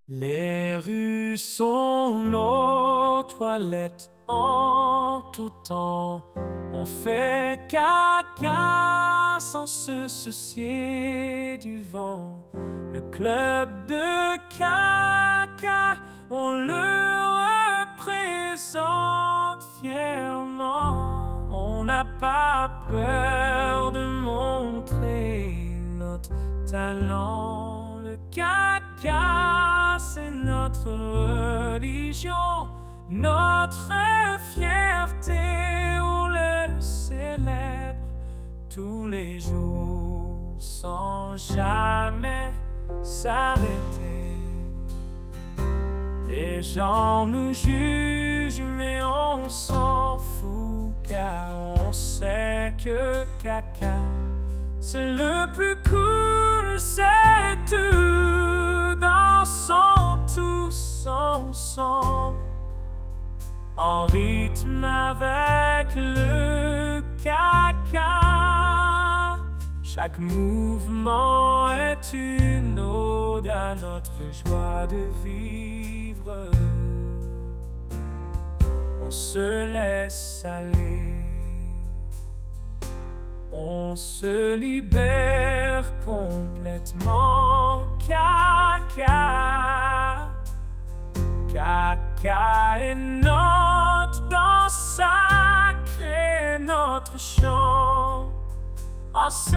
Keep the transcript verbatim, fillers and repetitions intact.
Les rues sont nos toilettes en tout temps. On fait caca sans se soucier du vent. Le club de caca, on le représente fièrement. On n'a pas peur de montrer notre talent. Le caca, c'est notre religion, notre fierté, on le célèbre tous les jours sans jamais s'arrêter. Les gens nous jugent, mais on s'en fout, car on sait que caca, c'est le plus cool, c'est tout. Dansons tous ensemble, en rythme avec le caca. Chaque mouvement est une ode à notre joie de vivre. On se laisse aller, on se libère complètement. Caca, caca est notre danse sacrée, notre chant.